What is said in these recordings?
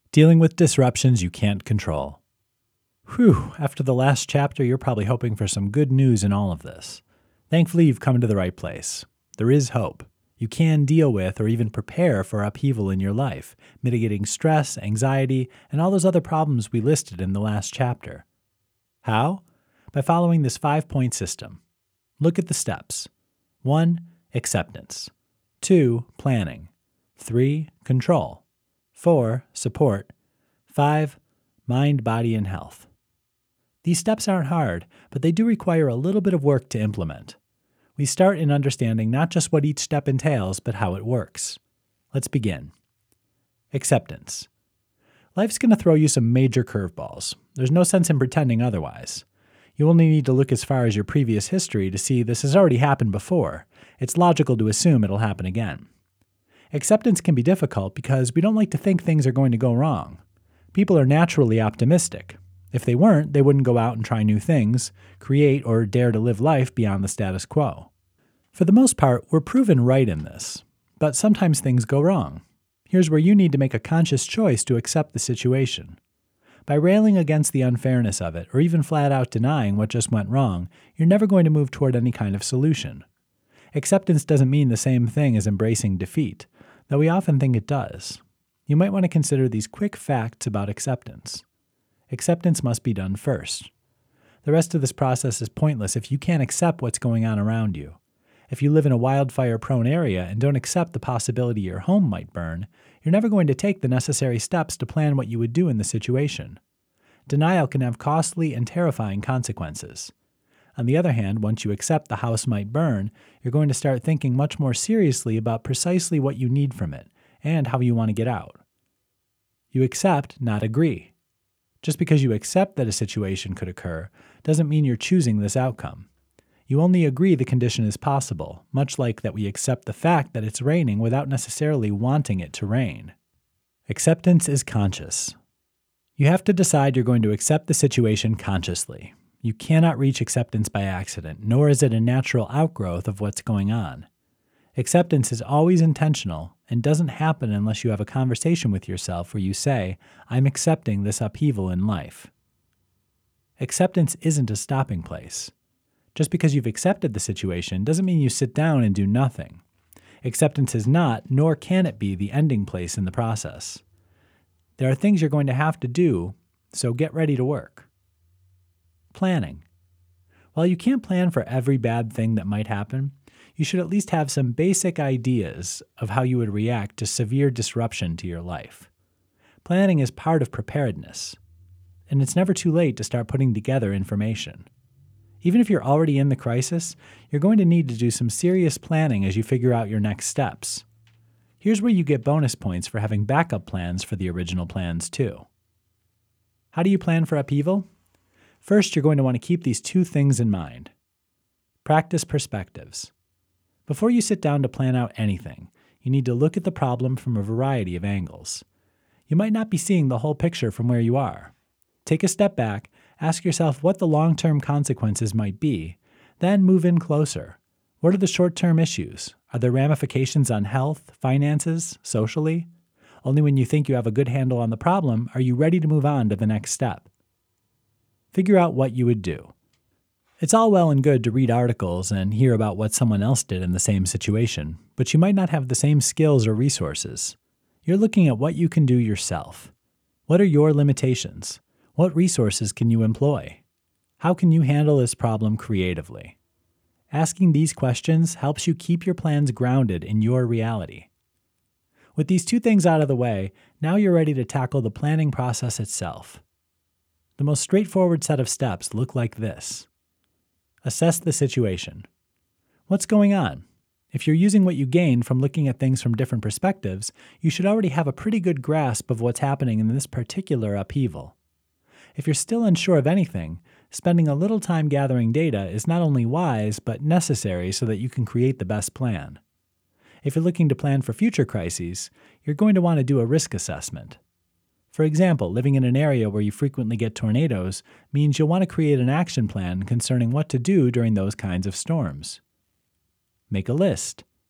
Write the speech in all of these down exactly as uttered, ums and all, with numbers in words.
Dealing with disruptions you can't control. Whew, after the last chapter, you're probably hoping for some good news in all of this. Thankfully, you've come to the right place. There is hope. You can deal with or even prepare for upheaval in your life, mitigating stress, anxiety, and all those other problems we listed in the last chapter. How? By following this five-point system. Look at the steps. one. Acceptance. two. Planning. three. Control. four. Support. five. Mind, body, and health. These steps aren't hard, but they do require a little bit of work to implement. We start in understanding not just what each step entails, but how it works. Let's begin. Acceptance. Life's going to throw you some major curveballs. There's no sense in pretending otherwise. You only need to look as far as your previous history to see this has already happened before. It's logical to assume it'll happen again. Acceptance can be difficult because we don't like to think things are going to go wrong. People are naturally optimistic. If they weren't, they wouldn't go out and try new things, create, or dare to live life beyond the status quo. For the most part, we're proven right in this, but sometimes things go wrong. Here's where you need to make a conscious choice to accept the situation. By railing against the unfairness of it, or even flat out denying what just went wrong, you're never going to move toward any kind of solution. Acceptance doesn't mean the same thing as embracing defeat, though we often think it does. You might want to consider these quick facts about acceptance. Acceptance must be done first. The rest of this process is pointless if you can't accept what's going on around you. If you live in a wildfire-prone area and don't accept the possibility your home might burn, you're never going to take the necessary steps to plan what you would do in the situation. Denial can have costly and terrifying consequences. On the other hand, once you accept the house might burn, you're going to start thinking much more seriously about precisely what you need from it and how you want to get out. You accept, not agree. Just because you accept that a situation could occur doesn't mean you're choosing this outcome. You only agree the condition is possible, much like that we accept the fact that it's raining without necessarily wanting it to rain. Acceptance is conscious. You have to decide you're going to accept the situation consciously. You cannot reach acceptance by accident, nor is it a natural outgrowth of what's going on. Acceptance is always intentional and doesn't happen unless you have a conversation with yourself where you say, I'm accepting this upheaval in life. Acceptance isn't a stopping place. Just because you've accepted the situation doesn't mean you sit down and do nothing. Acceptance is not, nor can it be, the ending place in the process. There are things you're going to have to do, so get ready to work. Planning. While you can't plan for every bad thing that might happen, you should at least have some basic ideas of how you would react to severe disruption to your life. Planning is part of preparedness, and it's never too late to start putting together information. Even if you're already in the crisis, you're going to need to do some serious planning as you figure out your next steps. Here's where you get bonus points for having backup plans for the original plans too. How do you plan for upheaval? First, you're going to want to keep these two things in mind. Practice perspectives. Before you sit down to plan out anything, you need to look at the problem from a variety of angles. You might not be seeing the whole picture from where you are. Take a step back, ask yourself what the long-term consequences might be, then move in closer. What are the short-term issues? Are there ramifications on health, finances, socially? Only when you think you have a good handle on the problem are you ready to move on to the next step. Figure out what you would do. It's all well and good to read articles and hear about what someone else did in the same situation, but you might not have the same skills or resources. You're looking at what you can do yourself. What are your limitations? What resources can you employ? How can you handle this problem creatively? Asking these questions helps you keep your plans grounded in your reality. With these two things out of the way, now you're ready to tackle the planning process itself. The most straightforward set of steps look like this. Assess the situation. What's going on? If you're using what you gained from looking at things from different perspectives, you should already have a pretty good grasp of what's happening in this particular upheaval. If you're still unsure of anything, spending a little time gathering data is not only wise, but necessary so that you can create the best plan. If you're looking to plan for future crises, you're going to want to do a risk assessment. For example, living in an area where you frequently get tornadoes means you'll want to create an action plan concerning what to do during those kinds of storms. Make a list.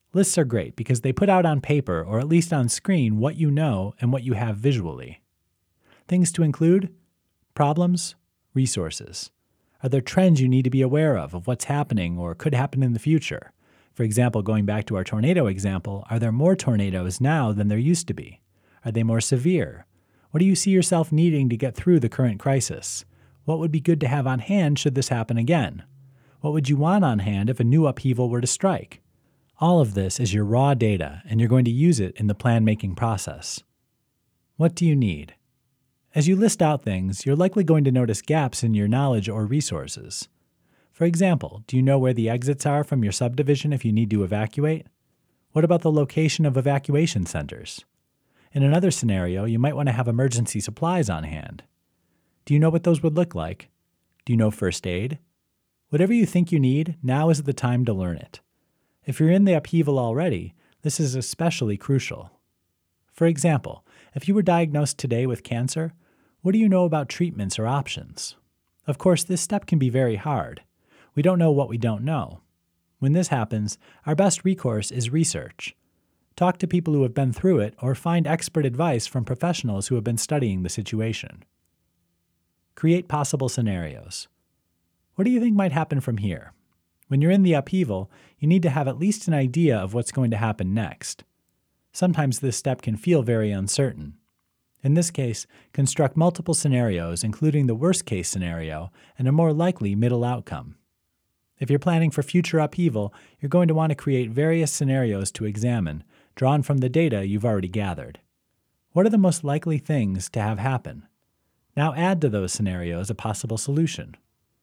Lists are great because they put out on paper or at least on screen what you know and what you have visually. Things to include: problems, resources. Are there trends you need to be aware of, of what's happening or could happen in the future? For example, going back to our tornado example, are there more tornadoes now than there used to be? Are they more severe? What do you see yourself needing to get through the current crisis? What would be good to have on hand should this happen again? What would you want on hand if a new upheaval were to strike? All of this is your raw data, and you're going to use it in the plan-making process. What do you need? As you list out things, you're likely going to notice gaps in your knowledge or resources. For example, do you know where the exits are from your subdivision if you need to evacuate? What about the location of evacuation centers? In another scenario, you might want to have emergency supplies on hand. Do you know what those would look like? Do you know first aid? Whatever you think you need, now is the time to learn it. If you're in the upheaval already, this is especially crucial. For example, if you were diagnosed today with cancer, what do you know about treatments or options? Of course, this step can be very hard. We don't know what we don't know. When this happens, our best recourse is research. Talk to people who have been through it or find expert advice from professionals who have been studying the situation. Create possible scenarios. What do you think might happen from here? When you're in the upheaval, you need to have at least an idea of what's going to happen next. Sometimes this step can feel very uncertain. In this case, construct multiple scenarios, including the worst-case scenario and a more likely middle outcome. If you're planning for future upheaval, you're going to want to create various scenarios to examine, drawn from the data you've already gathered. What are the most likely things to have happen? Now add to those scenarios a possible solution.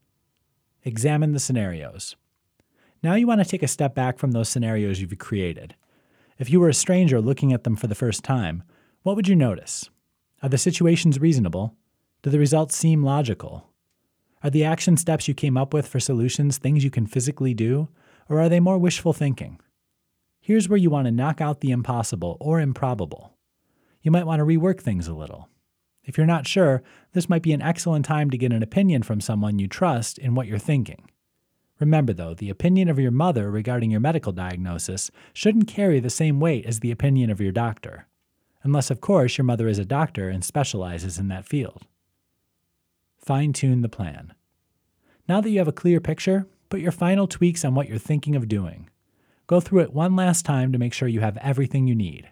Examine the scenarios. Now you want to take a step back from those scenarios you've created. If you were a stranger looking at them for the first time, what would you notice? Are the situations reasonable? Do the results seem logical? Are the action steps you came up with for solutions things you can physically do, or are they more wishful thinking? Here's where you want to knock out the impossible or improbable. You might want to rework things a little. If you're not sure, this might be an excellent time to get an opinion from someone you trust in what you're thinking. Remember, though, the opinion of your mother regarding your medical diagnosis shouldn't carry the same weight as the opinion of your doctor. Unless, of course, your mother is a doctor and specializes in that field. Fine-tune the plan. Now that you have a clear picture, put your final tweaks on what you're thinking of doing. Go through it one last time to make sure you have everything you need.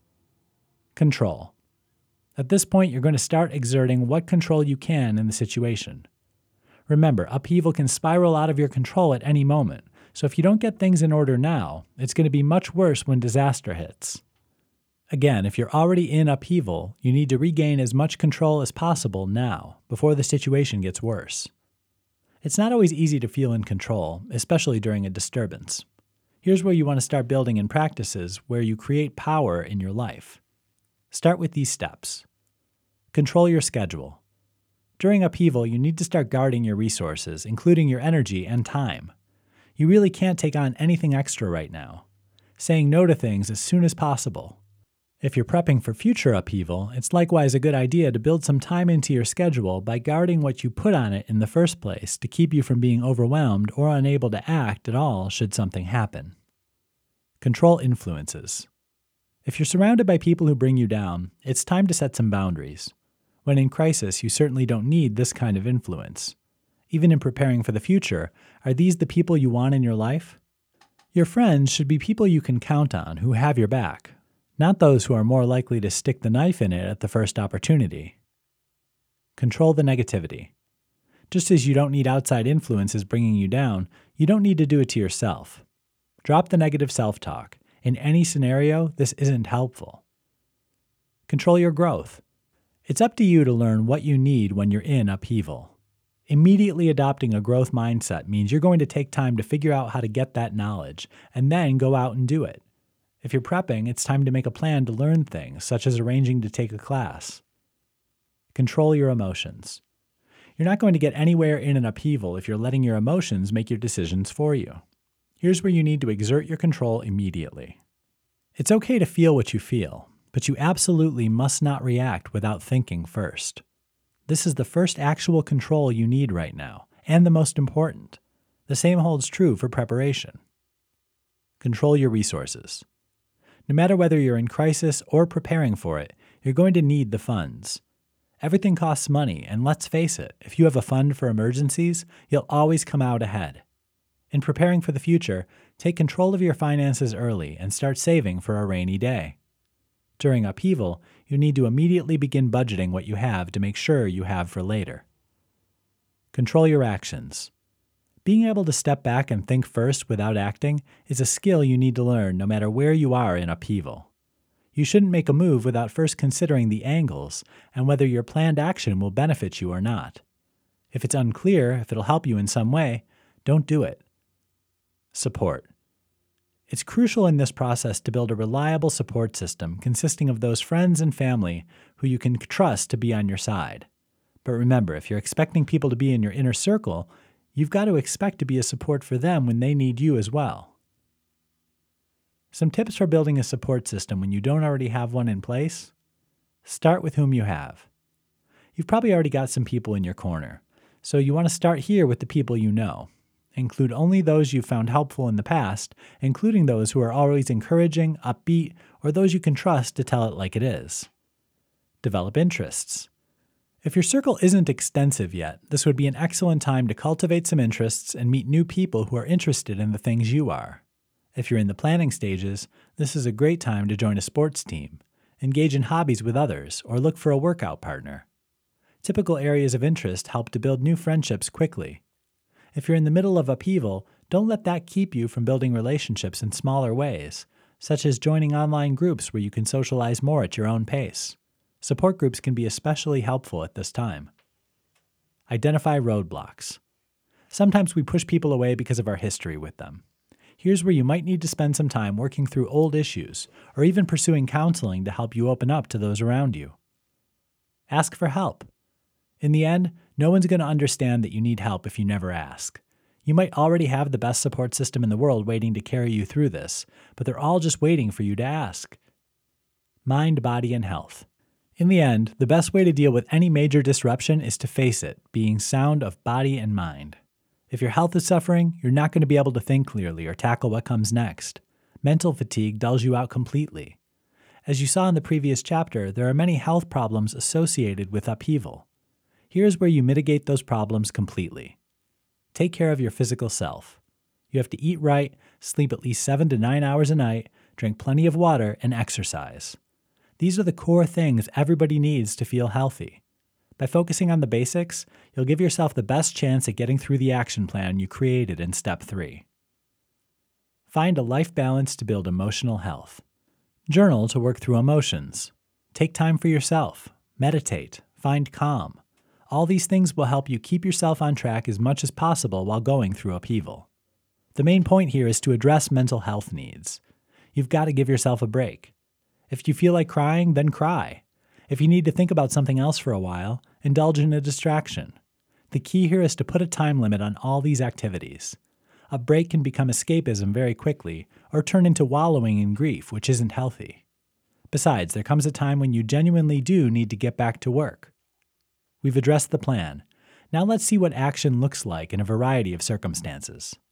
Control. At this point, you're going to start exerting what control you can in the situation. Remember, upheaval can spiral out of your control at any moment, so if you don't get things in order now, it's going to be much worse when disaster hits. Again, if you're already in upheaval, you need to regain as much control as possible now, before the situation gets worse. It's not always easy to feel in control, especially during a disturbance. Here's where you want to start building in practices where you create power in your life. Start with these steps. Control your schedule. During upheaval, you need to start guarding your resources, including your energy and time. You really can't take on anything extra right now. Saying no to things as soon as possible. If you're prepping for future upheaval, it's likewise a good idea to build some time into your schedule by guarding what you put on it in the first place to keep you from being overwhelmed or unable to act at all should something happen. Control influences. If you're surrounded by people who bring you down, it's time to set some boundaries. When in crisis, you certainly don't need this kind of influence. Even in preparing for the future, are these the people you want in your life? Your friends should be people you can count on who have your back, not those who are more likely to stick the knife in it at the first opportunity. Control the negativity. Just as you don't need outside influences bringing you down, you don't need to do it to yourself. Drop the negative self-talk. In any scenario, this isn't helpful. Control your growth. It's up to you to learn what you need when you're in upheaval. Immediately adopting a growth mindset means you're going to take time to figure out how to get that knowledge, and then go out and do it. If you're prepping, it's time to make a plan to learn things, such as arranging to take a class. Control your emotions. You're not going to get anywhere in an upheaval if you're letting your emotions make your decisions for you. Here's where you need to exert your control immediately. It's okay to feel what you feel, but you absolutely must not react without thinking first. This is the first actual control you need right now, and the most important. The same holds true for preparation. control your resources. No matter whether you're in crisis or preparing for it, you're going to need the funds. Everything costs money, and let's face it, if you have a fund for emergencies, you'll always come out ahead. In preparing for the future, take control of your finances early and start saving for a rainy day. During upheaval, you need to immediately begin budgeting what you have to make sure you have for later. Control your actions. Being able to step back and think first without acting is a skill you need to learn no matter where you are in upheaval. You shouldn't make a move without first considering the angles and whether your planned action will benefit you or not. If it's unclear if it'll help you in some way, don't do it. Support. It's crucial in this process to build a reliable support system consisting of those friends and family who you can trust to be on your side. But remember, if you're expecting people to be in your inner circle, you've got to expect to be a support for them when they need you as well. Some tips for building a support system when you don't already have one in place? Start with whom you have. You've probably already got some people in your corner, so you want to start here with the people you know. Include only those you've found helpful in the past, including those who are always encouraging, upbeat, or those you can trust to tell it like it is. Develop interests. If your circle isn't extensive yet, this would be an excellent time to cultivate some interests and meet new people who are interested in the things you are. If you're in the planning stages, this is a great time to join a sports team, engage in hobbies with others, or look for a workout partner. Typical areas of interest help to build new friendships quickly. If you're in the middle of upheaval, don't let that keep you from building relationships in smaller ways, such as joining online groups where you can socialize more at your own pace. Support groups can be especially helpful at this time. Identify roadblocks. Sometimes we push people away because of our history with them. Here's where you might need to spend some time working through old issues, or even pursuing counseling to help you open up to those around you. Ask for help. In the end, no one's going to understand that you need help if you never ask. You might already have the best support system in the world waiting to carry you through this, but they're all just waiting for you to ask. Mind, body, and health. In the end, the best way to deal with any major disruption is to face it, being sound of body and mind. If your health is suffering, you're not going to be able to think clearly or tackle what comes next. Mental fatigue dulls you out completely. As you saw in the previous chapter, there are many health problems associated with upheaval. Here's where you mitigate those problems completely. Take care of your physical self. You have to eat right, sleep at least seven to nine hours a night, drink plenty of water, and exercise. These are the core things everybody needs to feel healthy. By focusing on the basics, you'll give yourself the best chance at getting through the action plan you created in step three. Find a life balance to build emotional health. Journal to work through emotions. Take time for yourself. Meditate. Find calm. All these things will help you keep yourself on track as much as possible while going through upheaval. The main point here is to address mental health needs. You've got to give yourself a break. If you feel like crying, then cry. If you need to think about something else for a while, indulge in a distraction. The key here is to put a time limit on all these activities. A break can become escapism very quickly, or turn into wallowing in grief, which isn't healthy. Besides, there comes a time when you genuinely do need to get back to work. We've addressed the plan. Now let's see what action looks like in a variety of circumstances.